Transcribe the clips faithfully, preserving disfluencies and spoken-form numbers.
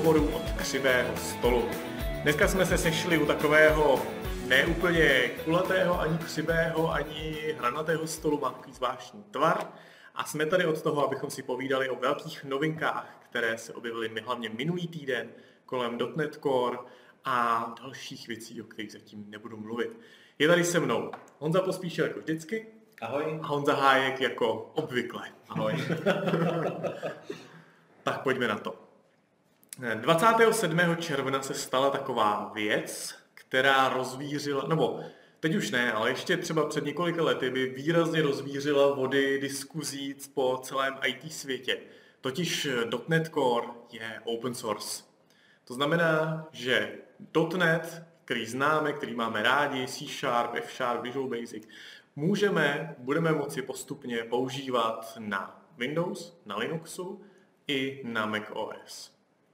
hovoru od křivého stolu. Dneska jsme se sešli u takového neúplně kulatého, ani křivého, ani hranatého stolu, má takový zvláštní tvar. A jsme tady od toho, abychom si povídali o velkých novinkách, které se objevily hlavně minulý týden kolem .dot net Core a dalších věcí, o kterých zatím nebudu mluvit. Je tady se mnou Honza Pospíšil jako vždycky. Ahoj. A Honza Hájek jako obvykle. Ahoj. Tak pojďme na to. dvacátého sedmého června se stala taková věc, která rozvířila, nebo teď už ne, ale ještě třeba před několika lety by výrazně rozvířila vody diskuzí po celém í té světě. Totiž .dot net Core je open source. To znamená, že .dot net, který známe, který máme rádi, C Sharp, F Sharp, Visual Basic, můžeme, budeme moci postupně používat na Windows, na Linuxu i na macOS.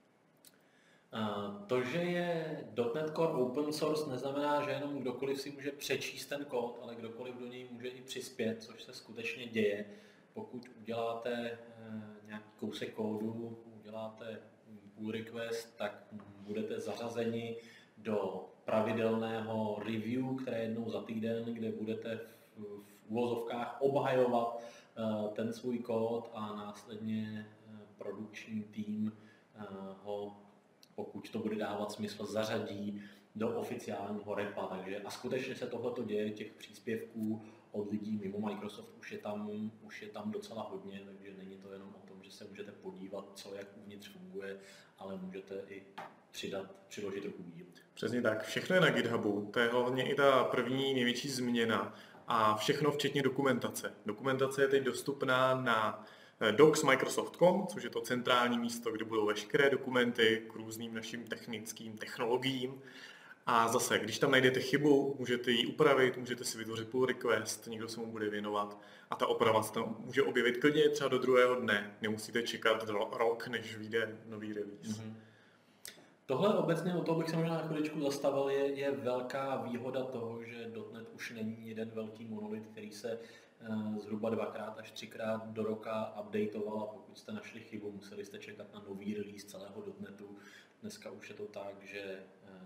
To, že je .dot net Core open source, neznamená, že jenom kdokoliv si může přečíst ten kód, ale kdokoliv do něj může i přispět, což se skutečně děje. Pokud uděláte nějaký kousek kódu, uděláte pull request, tak budete zařazeni do pravidelného review, které je jednou za týden, kde budete v, v uvozovkách obhajovat ten svůj kód a následně produkční tým ho, pokud to bude dávat smysl, zařadí do oficiálního repa. Takže a skutečně se tohleto děje, těch příspěvků od lidí mimo Microsoft už je tam, už je tam docela hodně, takže není to jenom o tom, že se můžete podívat, co jak uvnitř funguje, ale můžete i přidat, přiložit ruku díl. Přesně tak, všechno je na GitHubu, to je hlavně i ta první největší změna a všechno včetně dokumentace. Dokumentace je teď dostupná na docs microsoft tečka com, což je to centrální místo, kde budou veškeré dokumenty k různým našim technickým technologiím. A zase, když tam najdete chybu, můžete ji upravit, můžete si vytvořit pull request, někdo se mu bude věnovat a ta oprava se tam může objevit klidně třeba do druhého dne. Nemusíte čekat rok, než vyjde nový release. Mm-hmm. Tohle obecně, o toho bych se možná na chviličku zastavil, je, je velká výhoda toho, že .dot net už není jeden velký monolit, který se zhruba dvakrát až třikrát do roka updateoval a pokud jste našli chybu, museli jste čekat na nový release celého .dot netu. Dneska už je to tak, že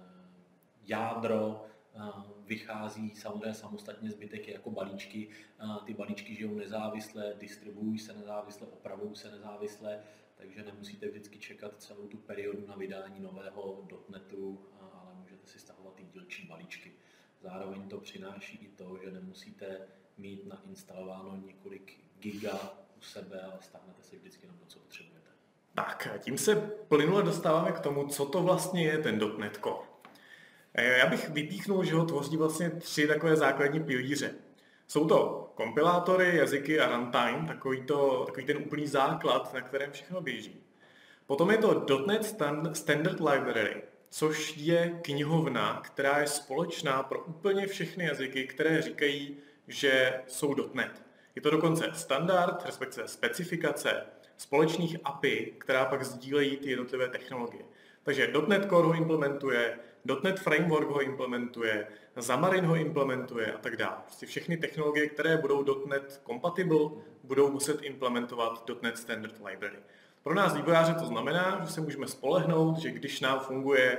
jádro vychází samozřejmě samostatně, zbytek je jako balíčky. Ty balíčky žijou nezávisle, distribuují se nezávisle, opravují se nezávisle, takže nemusíte vždycky čekat celou tu periodu na vydání nového .dot netu, ale můžete si stahovat ty dílčí balíčky. Zároveň to přináší i to, že nemusíte mít nainstalováno několik giga u sebe, ale stáhnete si vždycky na to, co potřebujete. Tak, tím se plynule dostáváme k tomu, co to vlastně je ten .dot net Core. Já bych vypíchnul, že ho tvoří vlastně tři takové základní pilíře. Jsou to kompilátory, jazyky a runtime, takový, to, takový ten úplný základ, na kterém všechno běží. Potom je to .dot net Standard Library, což je knihovna, která je společná pro úplně všechny jazyky, které říkají, že jsou .dot net. Je to dokonce standard, respektive specifikace společných A P I, která pak sdílejí ty jednotlivé technologie. Takže .dot net Core ho implementuje, .dot net Framework ho implementuje, Xamarin ho implementuje a tak dále. Prostě všechny technologie, které budou .dot net compatible, budou muset implementovat .dot net Standard Library. Pro nás vývojáře to znamená, že se můžeme spolehnout, že když nám funguje,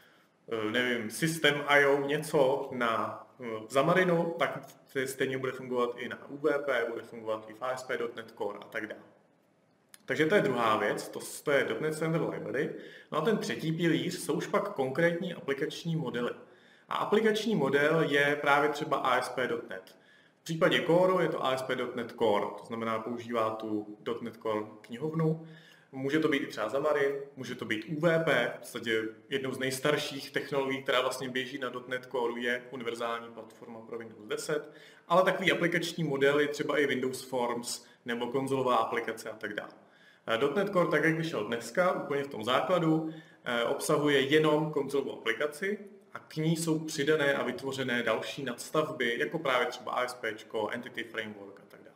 nevím, systém I O něco na Xamarinu, tak stejně bude fungovat i na U B P, bude fungovat i v A S P dot net Core a tak dále. Takže to je druhá věc, to, to je .dot net Standard Library. No a ten třetí pilíř jsou už pak konkrétní aplikační modely. A aplikační model je právě třeba A S P dot net. V případě Core je to A S P dot net Core, to znamená používá tu .dot net Core knihovnu. Může to být i třeba Xamarin, může to být U V P, v podstatě jednou z nejstarších technologií, která vlastně běží na .dot net Core, je univerzální platforma pro Windows deset, ale takový aplikační model je třeba i Windows Forms nebo konzolová aplikace a tak dále. .dot net Core, tak jak vyšel dneska, úplně v tom základu, obsahuje jenom konzolovou aplikaci a k ní jsou přidané a vytvořené další nadstavby, jako právě třeba ASPčko, Entity Framework a tak dále.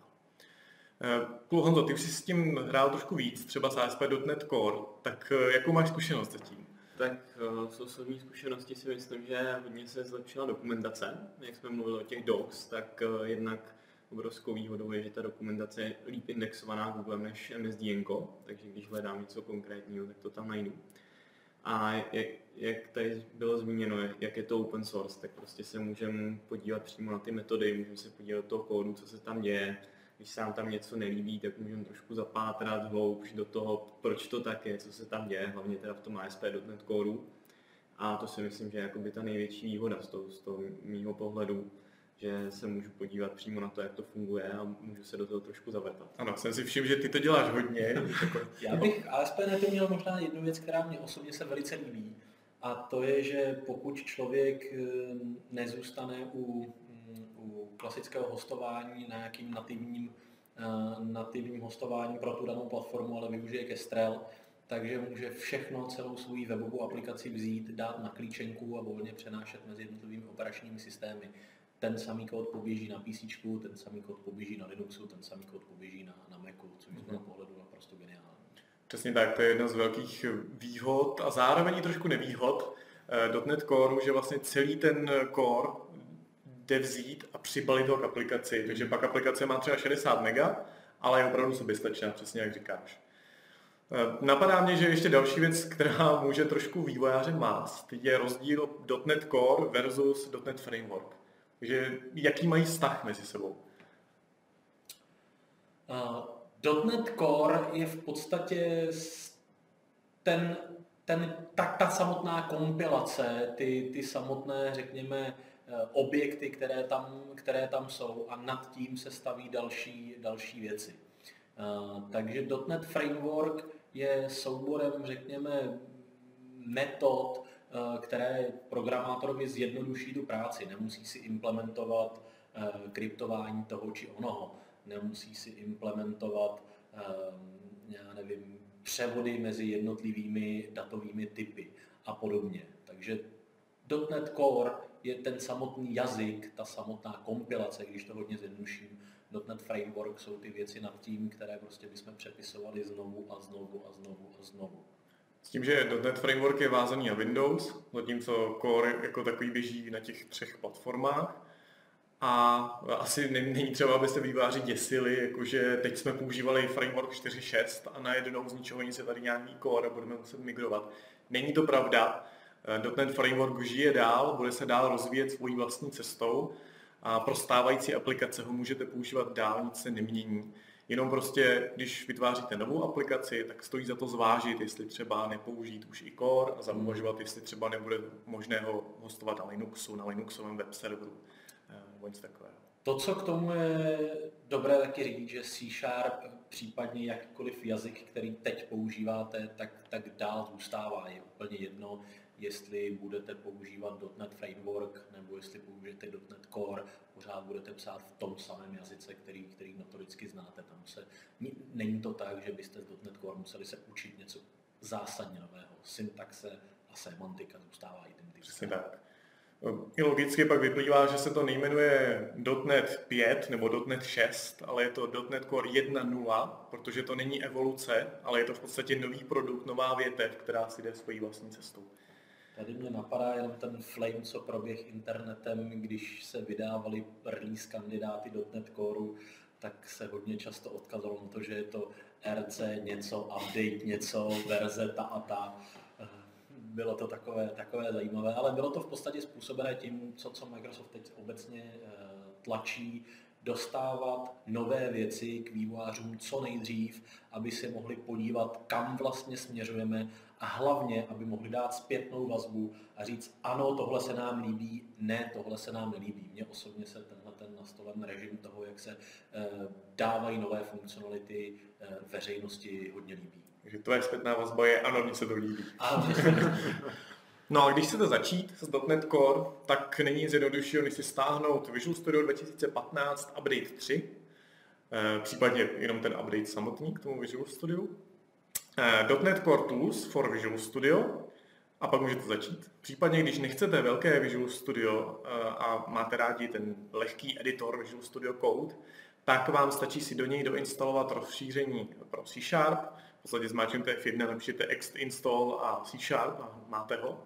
Honzo, ty už jsi s tím hrál trošku víc, třeba s A S P dot net Core, tak jakou máš zkušenost s tím? Tak z osobní zkušenosti si myslím, že hodně se zlepšila dokumentace. Jak jsme mluvili o těch docs, tak jednak obrovskou výhodou je, že ta dokumentace je líp indexovaná Googlem než M S D N ko, takže když hledám něco konkrétního, tak to tam najdu. A jak, jak tady bylo zmíněno, jak je to open source, tak prostě se můžeme podívat přímo na ty metody, můžeme se podívat do toho kódu, co se tam děje. Když se nám tam něco nelíbí, tak můžeme trošku zapátrat hloubš do toho, proč to tak je, co se tam děje, hlavně teda v tom A S P tečka net kódu. A to si myslím, že je jakoby ta největší výhoda z toho, z toho mýho pohledu, že se můžu podívat přímo na to, jak to funguje a můžu se do toho trošku zavrtat. Ano, jsem si všiml, že ty to děláš hodně. Já bych A S P tečka net měl možná jednu věc, která mě osobně se velice líbí. A to je, že pokud člověk nezůstane u, u klasického hostování na nějakým nativním, nativním hostování pro tu danou platformu, ale využije Kestrel, takže může všechno, celou svou webovou aplikaci vzít, dát na klíčenku a volně přenášet mezi jednotlivými operačními systémy. Ten samý kód poběží na P C, ten samý kód poběží na Linuxu, ten samý kód poběží na, na Macu, což z mého pohledu naprosto geniální. Přesně tak, to je jedna z velkých výhod a zároveň i trošku nevýhod .dot net Core, že vlastně celý ten core jde vzít a přibalit ho k aplikaci, takže pak aplikace má třeba šedesát mega, ale je opravdu soběstačná, přesně jak říkáš. Napadá mě, že ještě další věc, která může trošku vývojáře mást, je rozdíl .dot net Core versus .dot net Framework. Takže jaký mají vztah mezi sebou? Uh, .dot net Core je v podstatě ten, ten, ta, ta samotná kompilace, ty, ty samotné, řekněme, objekty, které tam, které tam jsou a nad tím se staví další, další věci. Uh, takže .dot net Framework je souborem, řekněme, metod, uh, které programátorovi zjednoduší tu práci. Nemusí si implementovat uh, kryptování toho či onoho. Nemusí si implementovat uh, já nevím, převody mezi jednotlivými datovými typy a podobně. Takže .dot net Core je ten samotný jazyk, ta samotná kompilace, když to hodně zjednoduším. .dot net Framework jsou ty věci nad tím, které prostě bychom přepisovali znovu a znovu a znovu a znovu. S tím, že .dot net Framework je vázaný na Windows, zatímco Core jako takový běží na těch třech platformách. A asi není třeba, abyste vývojáři děsili, jakože teď jsme používali Framework čtyři tečka šest a najednou z ničeho nic je tady nějaký Core a budeme muset migrovat. Není to pravda. .dot net Framework žije dál, bude se dál rozvíjet svojí vlastní cestou a pro stávající aplikace ho můžete používat dál, nic se nemění. Jenom prostě, když vytváříte novou aplikaci, tak stojí za to zvážit, jestli třeba nepoužít už i Core a zauvažovat, jestli třeba nebude možné ho hostovat na Linuxu, na Linuxovém web serveru nebo něco takového. To, co k tomu je dobré taky říct, že C Sharp, případně jakýkoliv jazyk, který teď používáte, tak, tak dál zůstává. Je úplně jedno, jestli budete používat .dot net Framework nebo jestli použijete .dot net Core, pořád budete psát v tom samém jazyce, který, který notoricky znáte. Tam se, není to tak, že byste z .dot net Core museli se učit něco zásadně nového. Syntaxe a semantika zůstává identická. Přesně tak. I logicky pak vyplývá, že se to nejmenuje .dot net pět nebo .dot net šest, ale je to .dot net Core jedna tečka nula, protože to není evoluce, ale je to v podstatě nový produkt, nová větev, která si jde svojí vlastní cestou. Tady mě napadá jenom ten flame, co proběh internetem, když se vydávali release kandidáty .dot net Core, tak se hodně často odkazalo na to, že je to R C něco, update něco, verze ta a ta. Bylo to takové, takové zajímavé, ale bylo to v podstatě způsobené tím, co, co Microsoft teď obecně tlačí, dostávat nové věci k vývojářům co nejdřív, aby si mohli podívat, kam vlastně směřujeme a hlavně, aby mohli dát zpětnou vazbu a říct, ano, tohle se nám líbí, ne, tohle se nám nelíbí. Mně osobně se tenhle ten nastolen režim toho, jak se dávají nové funkcionality veřejnosti, hodně líbí. Takže tvoje zpětná vazba je, ano, mně se to líbí. Ano. No a když chcete začít s .dot net Core, tak není nic jednoduššího, než si stáhnout Visual Studio dva tisíce patnáct Update tři, případně jenom ten update samotný k tomu Visual Studio. .dot net Core Tools for Visual Studio a pak můžete začít. Případně, když nechcete velké Visual Studio a máte rádi ten lehký editor Visual Studio Code, tak vám stačí si do něj doinstalovat rozšíření pro C Sharp. V podstatě zmáčknete F jedna, napíšete ext install a C Sharp a máte ho.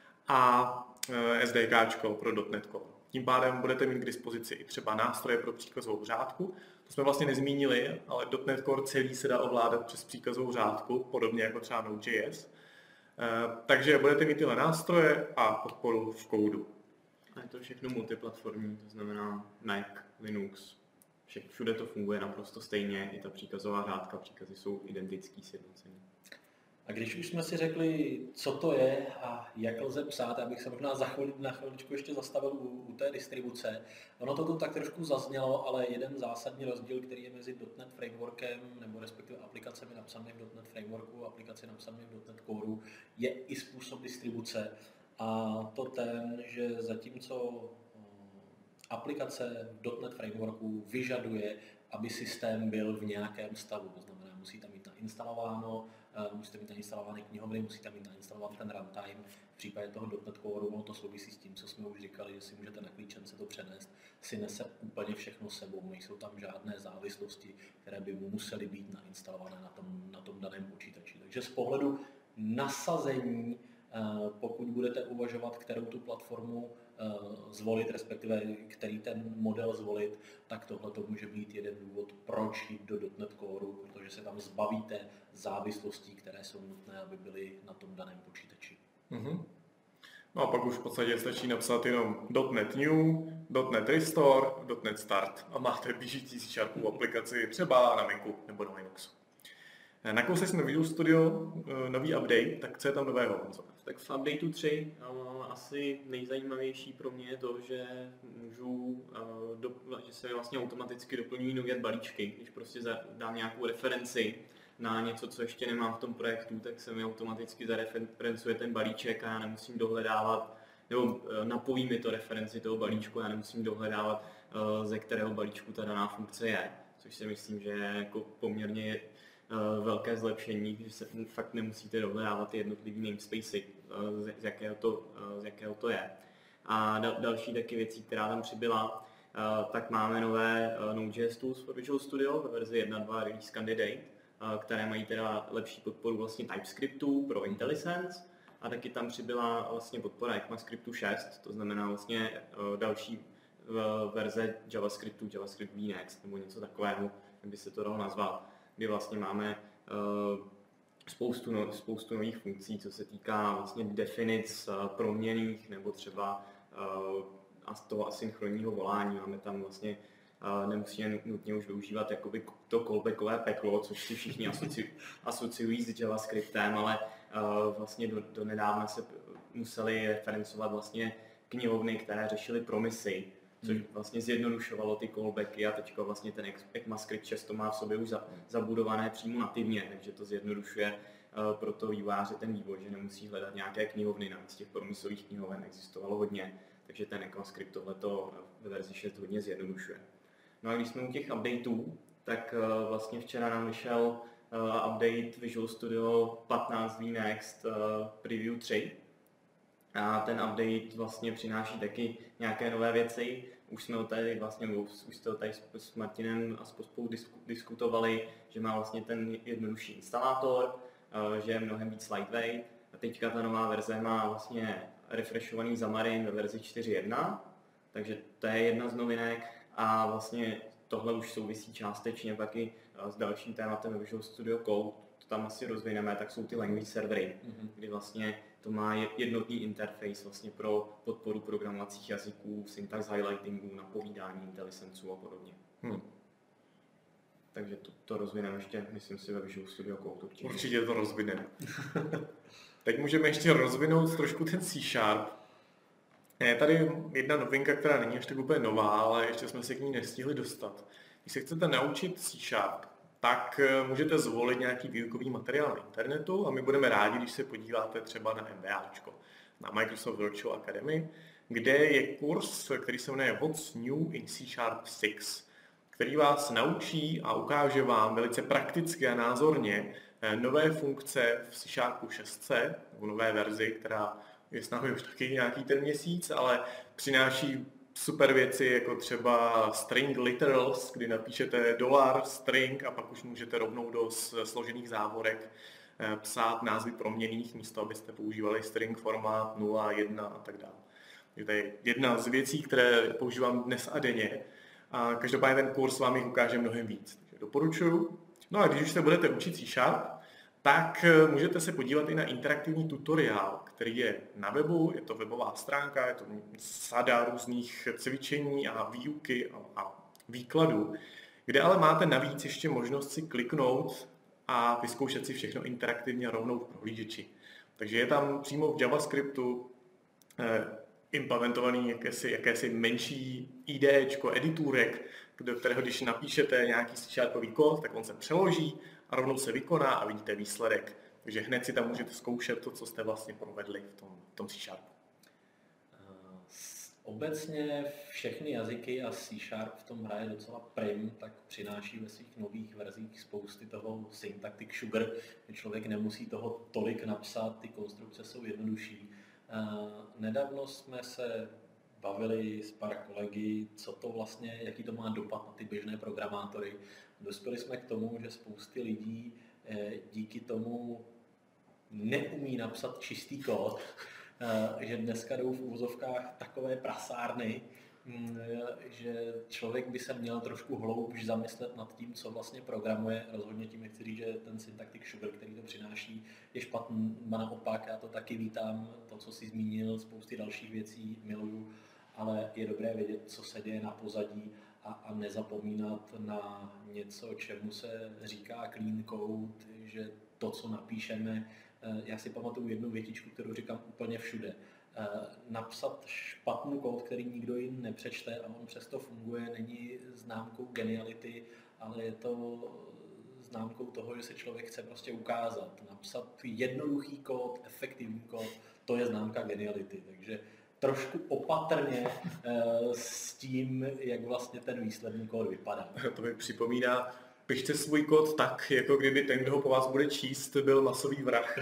A SDKčko pro .dot net Core. Tím pádem budete mít k dispozici i třeba nástroje pro příkazovou řádku. To jsme vlastně nezmínili, ale .dot net Core celý se dá ovládat přes příkazovou řádku, podobně jako třeba Node.js. Takže budete mít tyhle nástroje a podporu v kódu. A je to všechno multiplatformní, to znamená Mac, Linux, všude to funguje naprosto stejně, i ta příkazová řádka, příkazy jsou identický, sjednocení. A když už jsme si řekli, co to je a jak lze psát, abych se možná za chvíli, na chviličku ještě zastavil u, u té distribuce. Ono to tu tak trošku zaznělo, ale jeden zásadní rozdíl, který je mezi .dot net Frameworkem, nebo respektive aplikacemi napsanými v .dot net Frameworku a aplikaci napsanými v .dot net Core, je i způsob distribuce. A to ten, že zatímco aplikace v .dot net Frameworku vyžaduje, aby systém byl v nějakém stavu, to znamená, musí tam mít nainstalováno, musíte mít nainstalovány knihovny, musíte mít nainstalovat ten runtime. V případě toho .dot net Core, ono to souvisí s tím, co jsme už říkali, že si můžete na klíčence to přenést, si nese úplně všechno sebou, nejsou tam žádné závislosti, které by musely být nainstalované na tom, na tom daném počítači. Takže z pohledu nasazení, pokud budete uvažovat, kterou tu platformu zvolit, respektive který ten model zvolit, tak tohle to může být jeden důvod, proč jít do .dot net Core, protože se tam zbavíte závislostí, které jsou nutné, aby byly na tom daném počítači. Mm-hmm. No a pak už v podstatě stačí napsat jenom .net New, .net Restore, .net Start a máte běžící C Sharpovou aplikaci třeba na Macu nebo na Linuxu. Nakousli jsme Visual Studio, nový update, tak co je tam nového? Tak v updateu tři uh, asi nejzajímavější pro mě je to, že můžu, uh, do, že se vlastně automaticky doplňují nové balíčky. Když prostě za, dám nějakou referenci na něco, co ještě nemám v tom projektu, tak se mi automaticky zareferencuje ten balíček a já nemusím dohledávat, nebo uh, napojí mi to referenci toho balíčku, já nemusím dohledávat, uh, ze kterého balíčku ta daná funkce je. Což si myslím, že je jako poměrně velké zlepšení, že se fakt nemusíte dohledávat ty jednotlivý namespacey, z jakého to, z jakého to je. A další taky věcí, která tam přibyla, tak máme nové Node.js tools pro Visual Studio ve verzi jedna tečka dva Release Candidate, které mají teda lepší podporu vlastně TypeScriptu pro IntelliSense a taky tam přibyla vlastně podpora ECMAScriptu šest, to znamená vlastně další verze JavaScriptu, JavaScript Next nebo něco takového, jak by se to dalo nazvat, kdy vlastně máme uh, spoustu, no, spoustu nových funkcí, co se týká vlastně definic uh, proměnných nebo třeba uh, a z toho asynchronního volání. Máme tam vlastně, uh, nemusíme nutně už využívat jakoby to callbackové peklo, což si všichni asoci, asociují s JavaScriptem, ale uh, vlastně do, do nedávna se museli referencovat vlastně knihovny, které řešily promisy, což vlastně zjednodušovalo ty callbacky a teďka vlastně ten ECMAScript šest to má v sobě už zabudované přímo nativně, takže to zjednodušuje uh, pro to vývojáře ten vývoj, že nemusí hledat nějaké knihovny, navíc těch promisových knihoven existovalo hodně, takže ten ECMAScript tohleto ve verzi šest hodně zjednodušuje. No a když jsme u těch updateů, tak uh, vlastně včera nám vyšel uh, update Visual Studio patnáct V Next uh, Preview tři. A ten update vlastně přináší taky nějaké nové věci. Už jsme o tady vlastně, už jste o tady s Martinem a spolu diskutovali, že má vlastně ten jednodušší instalátor, že je mnohem víc lightweight. A teďka ta nová verze má vlastně refreshovaný Xamarin ve verzi čtyři tečka jedna, takže to je jedna z novinek a vlastně tohle už souvisí částečně taky s dalším tématem Visual Studio Code. To tam asi rozvineme, tak jsou ty language servery, mm-hmm. kdy vlastně to má jednotný interface vlastně pro podporu programovacích jazyků, syntax highlightingu, napovídání IntelliSenseu a podobně. Hmm. Takže to, to rozvineme ještě, myslím si, ve Visual Studio Code určitě. Určitě to rozvineme. Teď můžeme ještě rozvinout trošku ten C Sharp. Je tady jedna novinka, která není ještě tak úplně nová, ale ještě jsme se k ní nestihli dostat. Když se chcete naučit C Sharp, tak můžete zvolit nějaký výukový materiál na internetu a my budeme rádi, když se podíváte třeba na MBAčko, na Microsoft Virtual Academy, kde je kurz, který se jmenuje What's New in C Sharp šest, který vás naučí a ukáže vám velice prakticky a názorně nové funkce v C Sharpu šest, nebo nové verzi, která je s námi už taky nějaký ten měsíc, ale přináší super věci, jako třeba string literals, kdy napíšete dolar, string a pak už můžete rovnou do složených závorek psát názvy proměnných, místo abyste používali string formát nula, jedna a tak dále. To je jedna z věcí, které používám dnes a denně. A každopádně ten kurz vám jich ukáže mnohem víc. Takže doporučuju. No a když už se budete učit C Sharp, tak můžete se podívat i na interaktivní tutoriál, který je na webu, je to webová stránka, je to sada různých cvičení a výuky a výkladů, kde ale máte navíc ještě možnost si kliknout a vyzkoušet si všechno interaktivně rovnou v prohlížeči. Takže je tam přímo v JavaScriptu eh, implementovaný jakési, jakési menší IDčko, editůrek, do kterého když napíšete nějaký C-sharpový kód, tak on se přeloží a rovnou se vykoná a vidíte výsledek. Takže hned si tam můžete zkoušet to, co jste vlastně provedli v tom, v tom C-sharpu. Obecně všechny jazyky a C-sharp v tom hraje docela prim, tak přináší ve svých nových verzích spousty toho syntactic sugar, že člověk nemusí toho tolik napsat, ty konstrukce jsou jednodušší. Nedávno jsme se bavili s pár kolegy, co to vlastně, jaký to má dopad na ty běžné programátory. Dospěli jsme k tomu, že spousty lidí díky tomu neumí napsat čistý kód, že dneska jdou v uvozovkách takové prasárny, že člověk by se měl trošku hloubš zamyslet nad tím, co vlastně programuje. Rozhodně tím nechci říct, že ten syntactic sugar, který to přináší, je špatný, a naopak, já to taky vítám, to, co jsi zmínil, spousty dalších věcí miluju, ale je dobré vědět, co se děje na pozadí a, a nezapomínat na něco, čemu se říká clean code, že to, co napíšeme, já si pamatuju jednu větičku, kterou říkám úplně všude. Napsat špatný kód, který nikdo jiný nepřečte a on přesto funguje, není známkou geniality, ale je to známkou toho, že se člověk chce prostě ukázat. Napsat jednoduchý kód, efektivní kód, to je známka geniality. Takže trošku opatrně s tím, jak vlastně ten výsledný kód vypadá. To mi připomíná, pište svůj kód tak, jako kdyby ten, kdo ho po vás bude číst, byl masový vrah.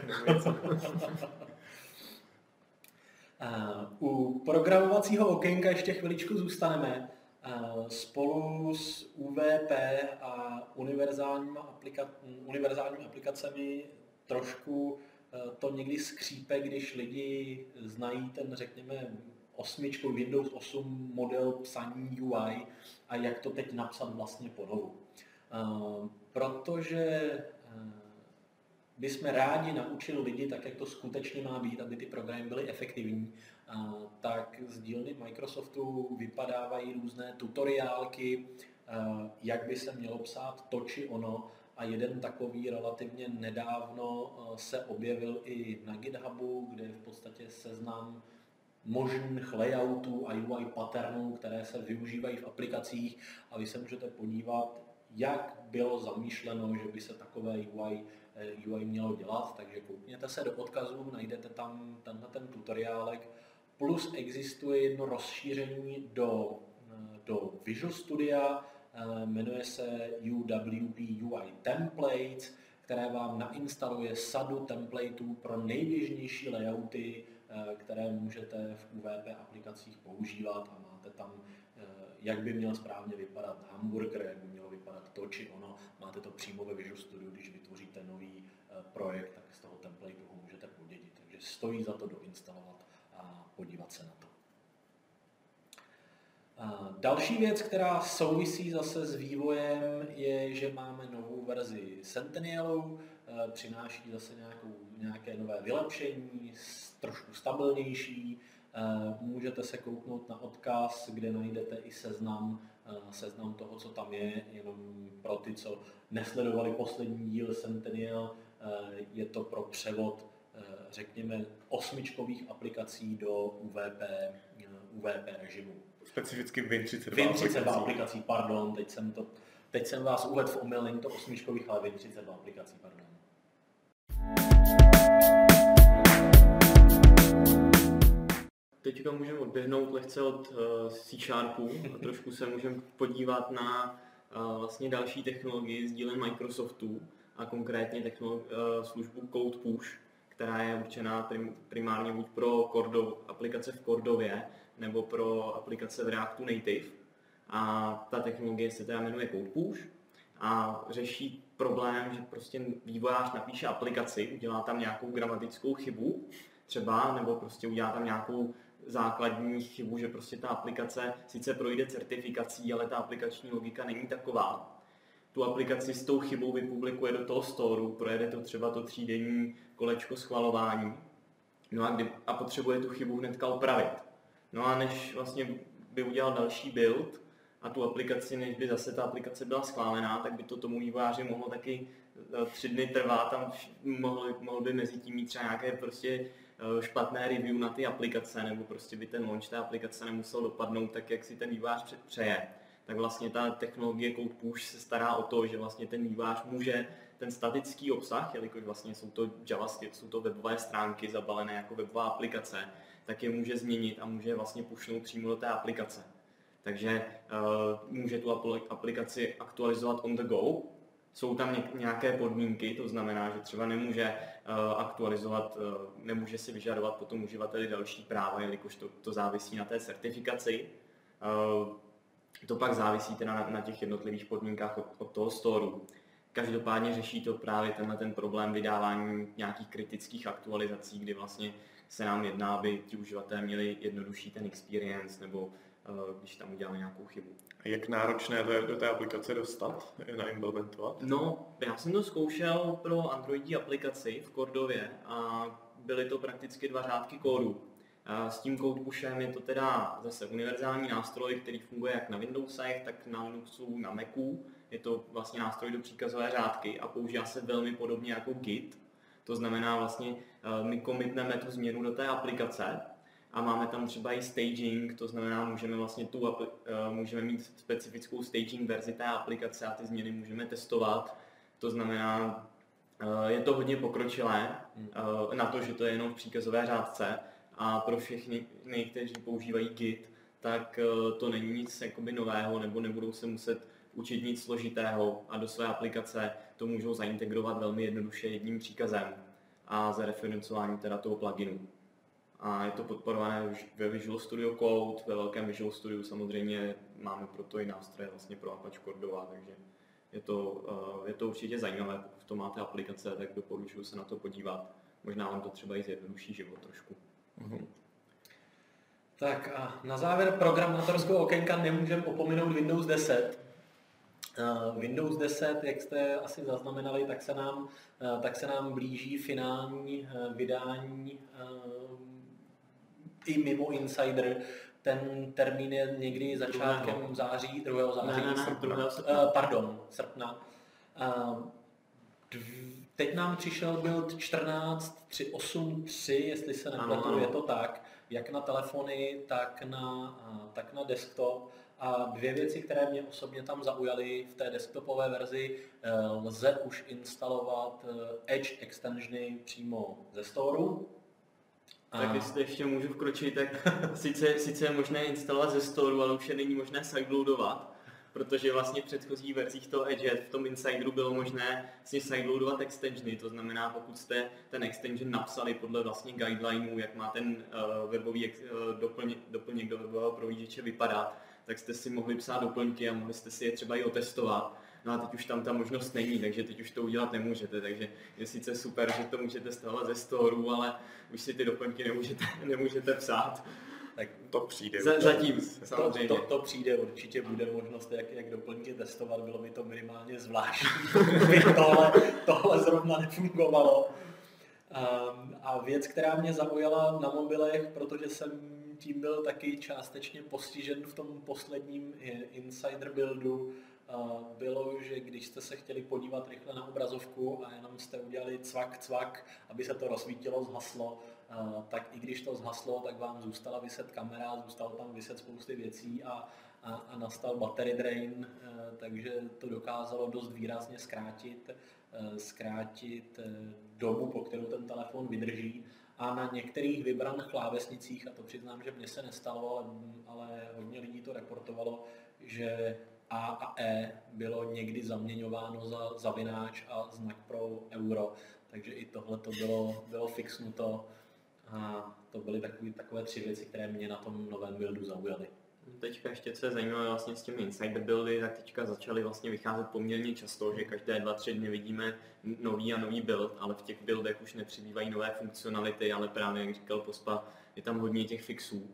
U programovacího okénka ještě chviličku zůstaneme. Spolu s U V P a univerzálními, aplika- univerzálními aplikacemi trošku to někdy skřípe, když lidi znají ten, řekněme, osmičkou Windows osm model psaní U I a jak to teď napsat vlastně ponovu. Protože bychom rádi naučili lidi tak, jak to skutečně má být, aby ty programy byly efektivní, tak z dílny Microsoftu vypadávají různé tutoriálky, jak by se mělo psát to či ono. A jeden takový relativně nedávno se objevil i na GitHubu, kde je v podstatě seznam možných layoutů a U I patternů, které se využívají v aplikacích a vy se můžete podívat, jak bylo zamýšleno, že by se takové U I, U I mělo dělat, takže koukněte se do odkazů, najdete tam tenhle ten tutoriálek, plus existuje jedno rozšíření do, do Visual Studia, jmenuje se U W P U I Templates, které vám nainstaluje sadu templateů pro nejběžnější layouty, které můžete v U V P aplikacích používat a máte tam, jak by měl správně vypadat hamburger, jak by mělo vypadat to či ono. Máte to přímo ve Visual Studio, když vytvoříte nový projekt, tak z toho templateu ho můžete podědit. Takže stojí za to doinstalovat a podívat se na to. Další věc, která souvisí zase s vývojem, je, že máme novou verzi Sentinelu, přináší zase nějakou, nějaké nové vylepšení, trošku stabilnější. Můžete se kouknout na odkaz, kde najdete i seznam, seznam toho, co tam je, jenom pro ty, co nesledovali poslední díl Sentinel, je to pro převod, řekněme, osmičkových aplikací do U V P, U V P režimu. Specificky Win třicet dva, Win třicet dva aplikací, pardon, teď jsem, to, teď jsem vás uvedl v omyl, není to osmičkových, ale Win třicet dva aplikací, pardon. Teďka můžeme odběhnout lehce od uh, C-Sharpu a trošku se můžeme podívat na uh, vlastně další technologii z dílen Microsoftu a konkrétně technolo- uh, službu Code Push, která je určená prim- primárně buď pro Cordov, aplikace v Cordově nebo pro aplikace v Reactu Native. A ta technologie se teda jmenuje Code Push a řeší problém, že prostě vývojář napíše aplikaci, udělá tam nějakou gramatickou chybu třeba, nebo prostě udělá tam nějakou základní chybu, že prostě ta aplikace sice projde certifikací, ale ta aplikační logika není taková. tu aplikaci s tou chybou vypublikuje do toho storu, projede to třeba to třídenní kolečko schvalování, no a, kdy, a potřebuje tu chybu hnedka opravit. No a než vlastně by udělal další build a tu aplikaci, než by zase ta aplikace byla schválená, tak by to tomu vývojáři mohlo taky tři dny trvat, tam mohl, mohl by mezi tím mít třeba nějaké prostě špatné review na ty aplikace, nebo prostě by ten launch té aplikace nemusel dopadnout tak, jak si ten vývojář přeje. Tak vlastně ta technologie Code Push se stará o to, že vlastně ten vývojář může ten statický obsah, jelikož vlastně jsou to JavaScript, jsou to webové stránky zabalené jako webová aplikace, tak je může změnit a může vlastně pushnout přímo do té aplikace. Takže uh, může tu aplikaci aktualizovat on the go. Jsou tam nějaké podmínky, to znamená, že třeba nemůže uh, aktualizovat, uh, nemůže si vyžadovat potom uživateli další práva, jelikož to, to závisí na té certifikaci. Uh, to pak závisí teda na, na těch jednotlivých podmínkách od, od toho storu. Každopádně řeší to právě tenhle ten problém vydávání nějakých kritických aktualizací, kdy vlastně se nám jedná, aby ti uživatelé měli jednodušší ten experience, nebo uh, když tam uděláme nějakou chybu. Jak náročné to je do té aplikace dostat, naimplementovat? No, já jsem to zkoušel pro Androidí aplikaci v Cordově a byly to prakticky dva řádky kódu. S tím Code Pushem je to teda zase univerzální nástroj, který funguje jak na Windowsech, tak na Linuxu, na Macu. Je to vlastně nástroj do příkazové řádky a používá se velmi podobně jako Git. To znamená vlastně, my commitneme tu změnu do té aplikace a máme tam třeba i staging, to znamená, můžeme vlastně tu, můžeme mít specifickou staging verzi té aplikace a ty změny můžeme testovat. To znamená, je to hodně pokročilé na to, že to je jenom v příkazové řádce. A pro všechny, kteří používají Git, tak to není nic jakoby nového, nebo nebudou se muset učit nic složitého a do své aplikace to můžou zaintegrovat velmi jednoduše jedním příkazem a za referencování teda toho pluginu. A je to podporované ve Visual Studio Code, ve velkém Visual Studiu samozřejmě máme proto i nástroje vlastně pro Apache Cordova, takže je to, je to určitě zajímavé, pokud to máte aplikace, tak doporučuji se na to podívat. Možná vám to třeba i zjednoduší život trošku. Uhum. Tak a na závěr programátorského okénka nemůžeme opomenout Windows deset. Uh, Windows deset, jak jste asi zaznamenali, tak se nám, uh, tak se nám blíží finální uh, vydání uh, i mimo Insider. Ten termín je někdy začátkem druhého. září, druhého září, ne, ne, ne, srpna. druhého srpna. Uh, pardon, srpna. Uh, dv- Teď nám přišel build čtrnáct tři osm tři, jestli se nepletu, je to tak, jak na telefony, tak na, tak na desktop. A dvě věci, které mě osobně tam zaujaly v té desktopové verzi, lze už instalovat Edge extensiony přímo ze storu. Tak jestli ještě můžu vkročit, tak sice, sice je možné instalovat ze storu, ale už je není možné sideloadovat. Protože vlastně v předchozích verzích toho Edge v tom Insideru bylo možné vlastně sideloadovat extensiony, to znamená, pokud jste ten extension napsali podle vlastně guidelineů, jak má ten uh, webový uh, doplněk, doplněk do webového prohlížeče vypadat, tak jste si mohli psát doplňky a mohli jste si je třeba i otestovat. No a teď už tam ta možnost není, takže teď už to udělat nemůžete, takže je sice super, že to můžete stahovat ze storu, ale už si ty doplňky nemůžete, nemůžete psát. Tak to přijde. Z, zatím, samozřejmě. To, to, to přijde, určitě bude možnost, jak, jak doplňky testovat, bylo by to minimálně zvláštní, kdyby tohle, tohle zrovna nefungovalo. Um, a věc, která mě zaujala na mobilech, protože jsem tím byl taky částečně postižen v tom posledním Insider buildu, uh, bylo, že když jste se chtěli podívat rychle na obrazovku a jenom jste udělali cvak, cvak, aby se to rozsvítilo, zhaslo, Uh, tak i když to zhaslo, tak vám zůstala vyset kamera, zůstalo tam vyset spousty věcí a, a, a nastal battery drain, uh, takže to dokázalo dost výrazně zkrátit, uh, zkrátit uh, dobu, po kterou ten telefon vydrží. A na některých vybraných klávesnicích, a to přiznám, že mně se nestalo, ale, ale hodně lidí to reportovalo, že A a E bylo někdy zaměňováno za zavináč a znak pro euro, takže i tohle to bylo, bylo fixnuto. A to byly takové, takové tři věci, které mě na tom novém buildu zaujaly. Teďka ještě, co je zajímavé vlastně s těmi insider buildy, tak teďka začaly vlastně vycházet poměrně často, že každé dva, tři dny vidíme nový a nový build, ale v těch buildech už nepřibývají nové funkcionality, ale právě, jak říkal Pospa, je tam hodně těch fixů.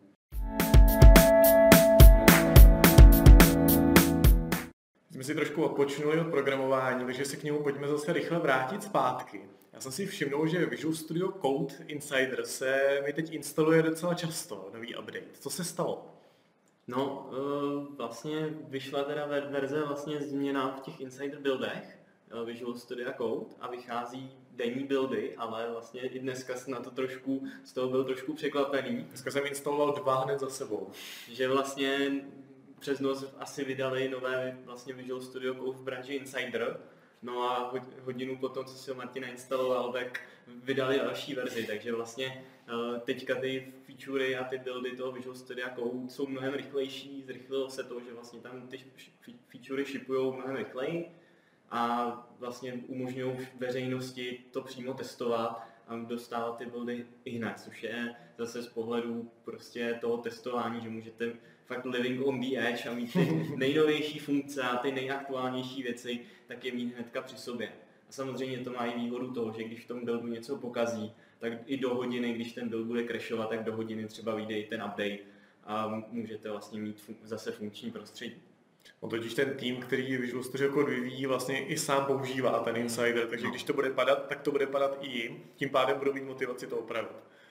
jsme si trošku odpočnuli od programování, takže se k němu pojďme zase rychle vrátit zpátky. Já jsem si všimnul, že Visual Studio Code Insider se mi teď instaluje docela často, nový update. Co se stalo? No, vlastně vyšla teda verze vlastně změna v těch Insider buildech Visual Studio Code a vychází denní buildy, ale vlastně i dneska jsem na to trošku, z toho byl trošku překvapený. Dneska jsem instaloval dva hned za sebou. Že vlastně přes noc asi vydali nové vlastně Visual Studio Code v branži Insider. No a hodinu potom, co si ho Martin instaloval, tak vydali další verzi, takže vlastně teďka ty featurey a ty buildy toho Visual Studio Code jsou mnohem rychlejší, zrychlilo se to, že vlastně tam ty featurey shipujou mnohem rychleji a vlastně umožňují veřejnosti to přímo testovat a dostávat ty buildy i hned, což je zase z pohledu prostě toho testování, že můžete fakt living on the edge a mít ty nejnovější funkce a ty nejaktuálnější věci, tak je mít hnedka při sobě. A samozřejmě to má i výhodu toho, že když v tom buildu něco pokazí, tak i do hodiny, když ten build bude crashovat, tak do hodiny třeba vyjde i ten update a můžete vlastně mít fun- zase funkční prostředí. No totiž ten tým, který Visual Studio Code vyvíjí, vlastně i sám používá ten Insider, takže no. Když to bude padat, tak to bude padat i jim, tím pádem budou mít motivaci to opravit.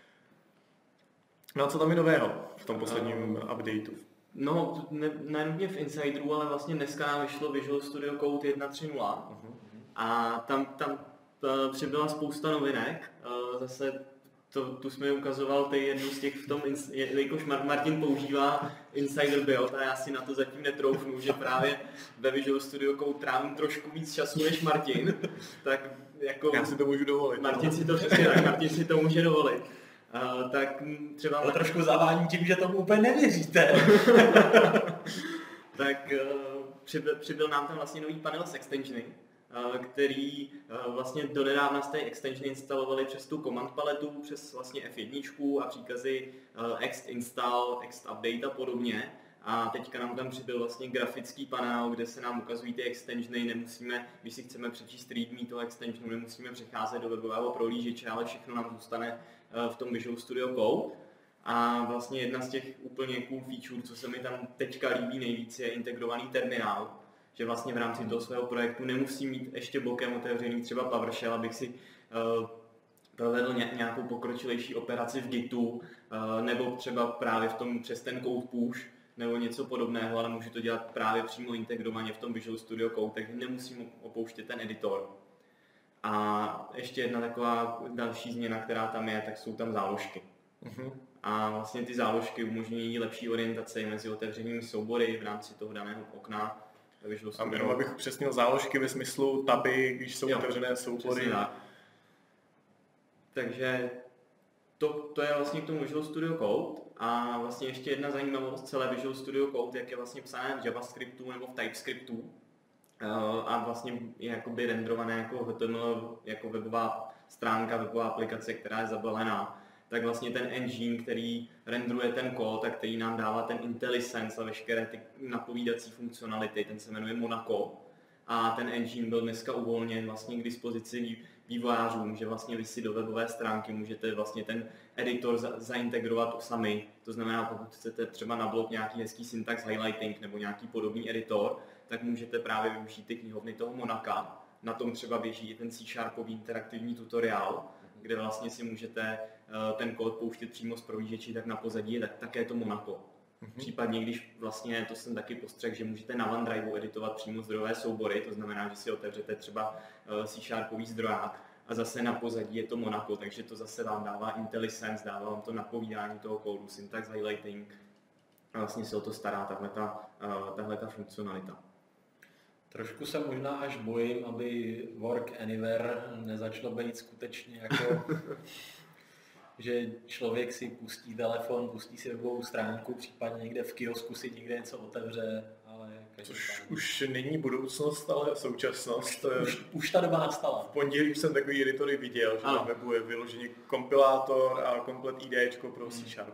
No a co tam je nového v tom posledním uh, updateu? No, ne, ne v Insideru, ale vlastně dneska nám vyšlo Visual Studio Code jedna tečka tři nula uh-huh. a tam, tam uh, přibyla spousta novinek, uh, zase to, tu jsme ukazoval ty jednu z těch v tom, jelikož Martin používá Insider build a já si na to zatím netroufnu, že právě ve Visual Studio Code trávím trošku víc času než Martin, tak jako... Já si to můžu dovolit. Martin si to přesně tak, Martin si to může dovolit. Uh, tak třeba... Ale trošku zavání tím, že tomu úplně nevěříte. tak uh, přibyl, přibyl nám tam vlastně nový panel s extensiony, uh, který uh, vlastně donedávna z té extensiony instalovali přes tu command paletu, přes vlastně F jedna a příkazy uh, ext install, ext update a podobně. A teďka nám tam přibyl vlastně grafický panel, kde se nám ukazují ty extensiony, nemusíme, když si chceme přečíst readme toho extensionu, nemusíme přecházet do webového prohlížeče, ale všechno nám zůstane v tom Visual Studio Code. A vlastně jedna z těch úplně cool feature, co se mi tam teďka líbí nejvíc, je integrovaný terminál. Že vlastně v rámci toho svého projektu nemusím mít ještě bokem otevřený třeba PowerShell, abych si uh, provedl nějakou pokročilejší operaci v Gitu, uh, nebo třeba právě v tom přes ten code push, nebo něco podobného, ale můžu to dělat právě přímo integrovaně v tom Visual Studio Code, takže nemusím opouštět ten editor. A ještě jedna taková další změna, která tam je, tak jsou tam záložky. Uh-huh. A vlastně ty záložky umožňují lepší orientaci mezi otevřenými soubory v rámci toho daného okna. A jenom abych upřesnil záložky ve smyslu taby, když jsou jo, otevřené soubory. Takže to, to je vlastně k tomu Visual Studio Code. A vlastně ještě jedna zajímavost celé Visual Studio Code, jak je vlastně psané v JavaScriptu nebo v TypeScriptu. A vlastně je jakoby renderované jako H T M L, jako webová stránka, webová aplikace, která je zabalená. Tak vlastně ten engine, který renderuje ten kód, tak který nám dává ten IntelliSense a veškeré ty napovídací funkcionality, ten se jmenuje Monaco. A ten engine byl dneska uvolněn vlastně k dispozici vývojářům, že vlastně vy si do webové stránky můžete vlastně ten editor za- zaintegrovat sami. To znamená, pokud chcete třeba na blok nějaký hezký syntax highlighting nebo nějaký podobný editor, tak můžete právě využít ty knihovny toho Monaka. Na tom třeba běží i ten C-sharpový interaktivní tutoriál, kde vlastně si můžete uh, ten kód pouštět přímo z prohlížeči, tak na pozadí je tak, také to Monaco. Mm-hmm. Případně, když vlastně, to jsem taky postřeh, že můžete na OneDriveu editovat přímo zdrojové soubory, to znamená, že si otevřete třeba uh, C-sharpový zdroják a zase na pozadí je to Monaco, takže to zase vám dává IntelliSense, dává vám to napovídání toho kódu, syntax highlighting a vlastně se o to stará tahleta, uh, tahleta funkcionalita. Trošku se možná až bojím, aby Work Anywhere nezačalo být skutečně jako, že člověk si pustí telefon, pustí si webovou stránku, případně někde v kiosku si někde něco otevře, ale... Což už není budoucnost, ale současnost. Už, už ta doba nastala. V pondělí už jsem takový editory viděl, že ano. Na webu je vyložený kompilátor a komplet IDčko pro C Sharp.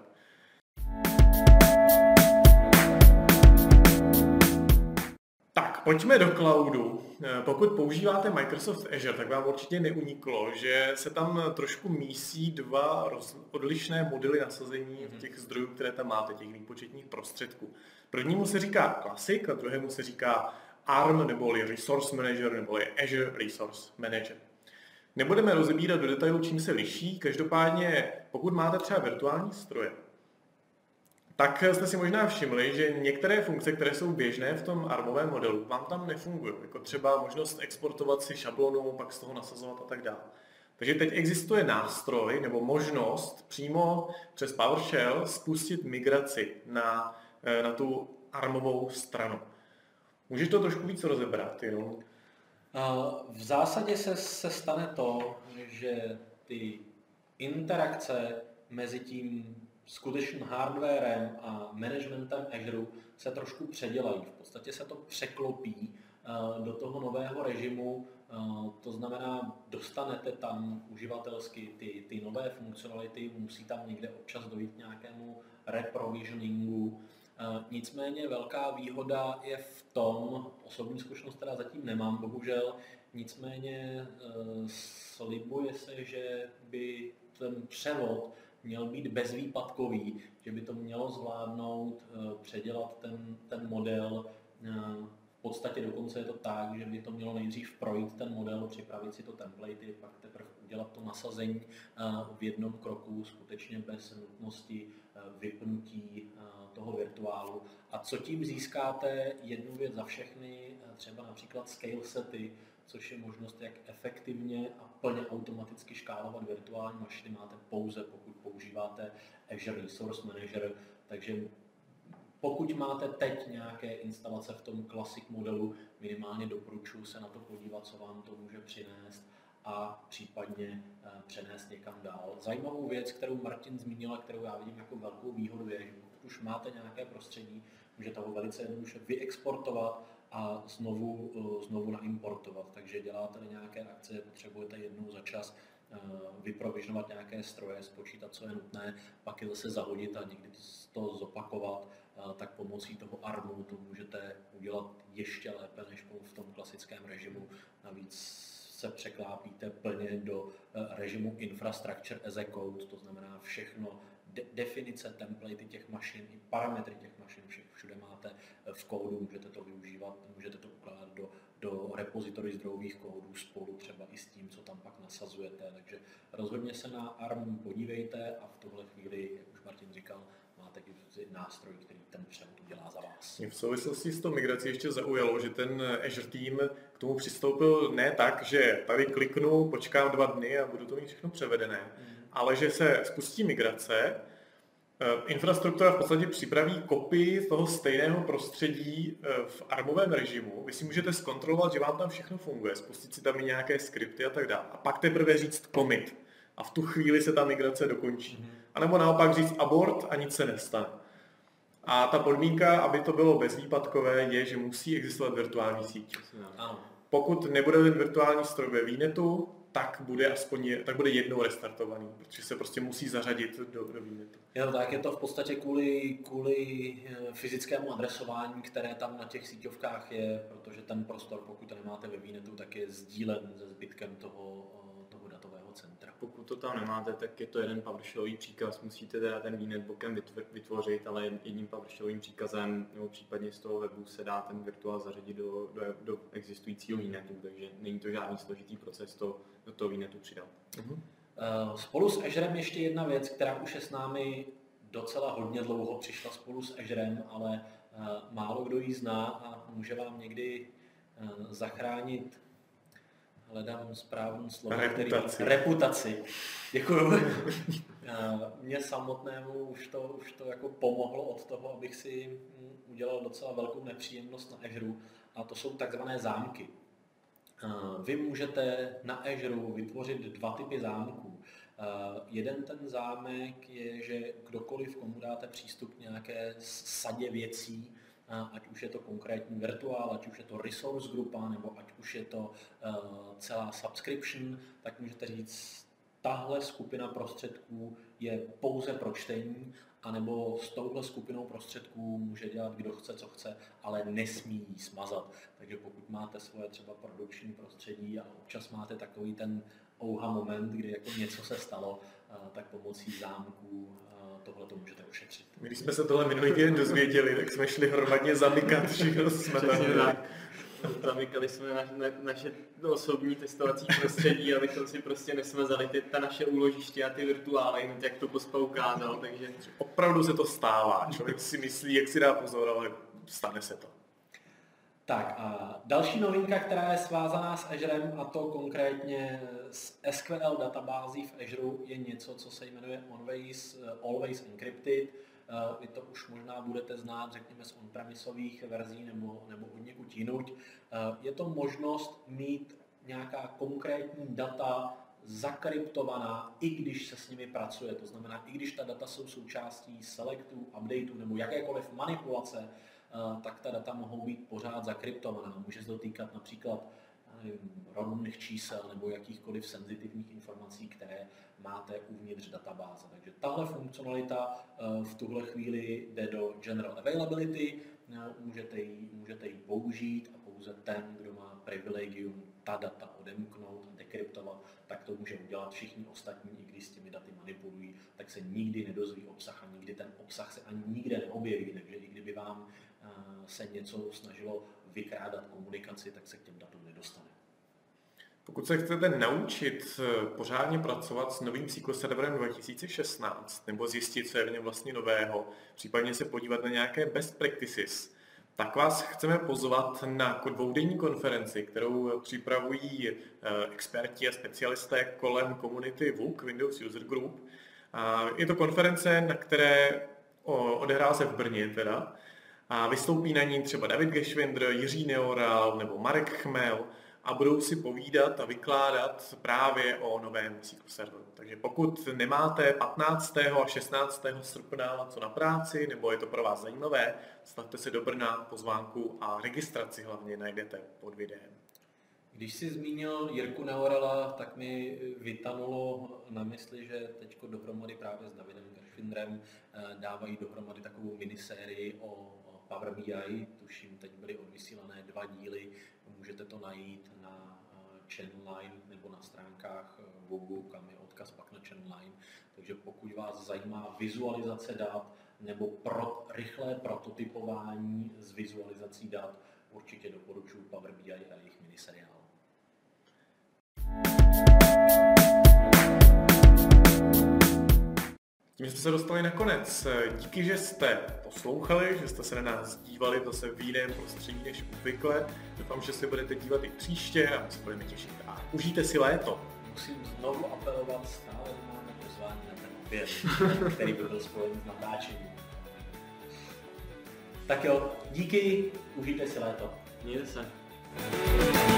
Tak, pojďme do cloudu. Pokud používáte Microsoft Azure, tak vám určitě neuniklo, že se tam trošku mísí dva odlišné modely nasazení těch zdrojů, které tam máte, těch výpočetních prostředků. Prvnímu se říká Classic a druhému se říká A R M neboli Resource Manager neboli Azure Resource Manager. Nebudeme rozebírat do detailu, čím se liší, každopádně pokud máte třeba virtuální stroje, tak jste si možná všimli, že některé funkce, které jsou běžné v tom armovém modelu, vám tam nefungují, jako třeba možnost exportovat si šablonu, pak z toho nasazovat a tak dále. Takže teď existuje nástroj nebo možnost přímo přes PowerShell spustit migraci na, na tu armovou stranu. Můžeš to trošku víc rozebrat? Jenom? V zásadě se, se stane to, že ty interakce mezi tím skutečným hardwarem a managementem Azure se trošku předělají. V podstatě se to překlopí do toho nového režimu, to znamená, dostanete tam uživatelsky ty, ty nové funkcionality, musí tam někde občas dojít k nějakému reprovisioningu. Nicméně velká výhoda je v tom, osobní zkušenost teda zatím nemám, bohužel, nicméně slibuje se, že by ten převod měl být bezvýpadkový, že by to mělo zvládnout, předělat ten, ten model. V podstatě dokonce je to tak, že by to mělo nejdřív projít ten model, připravit si to templatey, pak teprve udělat to nasazení v jednom kroku, skutečně bez nutnosti vypnutí toho virtuálu. A co tím získáte? Jednu věc za všechny, třeba například scale sety, což je možnost, jak efektivně a plně automaticky škálovat virtuální mašiny máte pouze, pokud používáte Azure Resource Manager. Takže pokud máte teď nějaké instalace v tom Classic modelu, minimálně doporučuji se na to podívat, co vám to může přinést a případně přenést někam dál. Zajímavou věc, kterou Martin zmínil a kterou já vidím jako velkou výhodu, je, že pokud už máte nějaké prostředí, můžete ho velice jednoduše vyexportovat a znovu, znovu naimportovat. Takže děláte-li nějaké akce, potřebujete jednou za čas vyprovižnovat nějaké stroje, spočítat, co je nutné, pak je zase zahodit a někdy to zopakovat, tak pomocí toho A R M U to můžete udělat ještě lépe než v tom klasickém režimu. Navíc se překlápíte plně do režimu Infrastructure as a Code, to znamená všechno, de- definice, templatey těch mašin i parametry těch mašin, všude máte v kódu, můžete to využívat, můžete to ukládat do, do repozitory zdrojových kódů spolu třeba i s tím, co tam pak nasazujete. Takže rozhodně se na A R M podívejte a v tuhle chvíli, jak už Martin říkal, máte nástroj, který ten převod udělá za vás. Mě v souvislosti s tou migrací ještě zaujalo, že ten Azure tým k tomu přistoupil ne tak, že tady kliknu, počkám dva dny a budu to mít všechno převedené, mm. ale že se spustí migrace, infrastruktura v podstatě připraví kopii toho stejného prostředí v armovém režimu. Vy si můžete zkontrolovat, že vám tam všechno funguje, spustit si tam i nějaké skripty a tak dále. A pak teprve říct commit. A v tu chvíli se ta migrace dokončí. Mm. A nebo naopak říct abort a nic se nestane. A ta podmínka, aby to bylo bezvýpadkové, je, že musí existovat virtuální síť. Pokud nebude ten virtuální stroj ve VNetu, tak bude aspoň tak bude jednou restartovaný, protože se prostě musí zařadit do, do VNetu. Jo, tak je to v podstatě kvůli, kvůli fyzickému adresování, které tam na těch síťovkách je, protože ten prostor, pokud to nemáte ve VNetu, tak je sdílen se zbytkem toho, toho datového centra. Pokud to tam nemáte, tak je to jeden PowerShellový příkaz, musíte teda ten VNet bokem vytvořit, ale jedním PowerShellovým příkazem nebo případně z toho webu se dá ten virtuál zařadit do, do, do existujícího VNetu, takže není to žádný složitý proces to do toho VNetu přidat. Uh-huh. Spolu s Azurem ještě jedna věc, která už je s námi docela hodně dlouho, přišla spolu s Azurem, ale málo kdo ji zná a může vám někdy zachránit, hledám správný slovo, reputaci. Který... reputaci. Děkuju. Mně samotnému už to, už to jako pomohlo od toho, abych si udělal docela velkou nepříjemnost na Azure, a to jsou takzvané zámky. Vy můžete na Azure vytvořit dva typy zámků. Jeden ten zámek je, že kdokoliv, komu dáte přístup k nějaké sadě věcí, ať už je to konkrétní virtuál, ať už je to resource grupa, nebo ať už je to celá subscription, tak můžete říct, tahle skupina prostředků je pouze pro čtení, anebo s touhle skupinou prostředků může dělat kdo chce, co chce, ale nesmí ji smazat. Takže pokud máte svoje třeba produkční prostředí a občas máte takový ten ouha moment, kdy jako něco se stalo, tak pomocí zámků tohle to můžete ušetřit. Když jsme se tohle minulý týden dozvěděli, tak jsme šli hromadně zamykat všechno jsme tam. Zamykali jsme na, na, naše osobní testovací prostředí, abychom si prostě nesmazali ty, ta naše úložiště a ty virtuály, jak to Pospa ukázal, takže... Opravdu se to stává, člověk si myslí, jak si dá pozor, ale stane se to. Tak a další novinka, která je svázaná s Azurem, a to konkrétně s S Q L databází v Azure, je něco, co se jmenuje Always, Always Encrypted. Vy to už možná budete znát, řekněme, z on-premisových verzí nebo, nebo od někud jinut. Je to možnost mít nějaká konkrétní data zakryptovaná, i když se s nimi pracuje. To znamená, i když ta data jsou součástí selectu, updateu nebo jakékoliv manipulace, tak ta data mohou být pořád zakryptovaná. Může se to týkat například rodných čísel nebo jakýchkoliv senzitivních informací, které máte uvnitř databáze. Takže tahle funkcionalita v tuhle chvíli jde do General Availability, můžete ji, můžete ji použít a pouze ten, kdo má privilegium ta data odemknout a dekryptovat, tak to může udělat. Všichni ostatní, i když s těmi daty manipulují, tak se nikdy nedozví obsah a nikdy ten obsah se ani nikde neobjeví. Takže i kdyby vám se něco snažilo vykrádat komunikaci, tak se k těm datům nedostane. Pokud se chcete naučit pořádně pracovat s novým S Q L serverem dva tisíce šestnáct nebo zjistit, co je v něm vlastně nového, případně se podívat na nějaké best practices, tak vás chceme pozvat na dvoudenní konferenci, kterou připravují experti a specialisté kolem komunity V U K, Windows User Group. Je to konference, na které odehrá se v Brně teda, a vystoupí na ní třeba David Geschwindr, Jiří Neoral nebo Marek Chmel a budou si povídat a vykládat právě o novém S Q L serveru. Takže pokud nemáte patnáctého a šestnáctého srpna co na práci, nebo je to pro vás zajímavé, stavte se do Brna, pozvánku a registraci hlavně najdete pod videem. Když jsi zmínil Jirku Neorala, tak mi vytanulo na mysli, že teď dohromady právě s Davidem Geschwindrem dávají dohromady takovou minisérii o Power B I, tuším, teď byly odvysílané dva díly, můžete to najít na Channel Line nebo na stránkách Google, kam je odkaz pak na Channel Line. Takže pokud vás zajímá vizualizace dat nebo pro, rychlé prototypování z vizualizací dat, určitě doporučuji Power B I a jejich miniseriál. Tím jsme se dostali na konec. Díky, že jste poslouchali, že jste se na nás dívali zase v jiném prostředí než obvykle. Doufám, že se budete dívat i příště a my se budeme těšit. A užijte si léto. Musím znovu apelovat, stále máme pozvání na ten oběd, který by byl spojen s natáčením. Tak jo, díky, užijte si léto. Mějte se.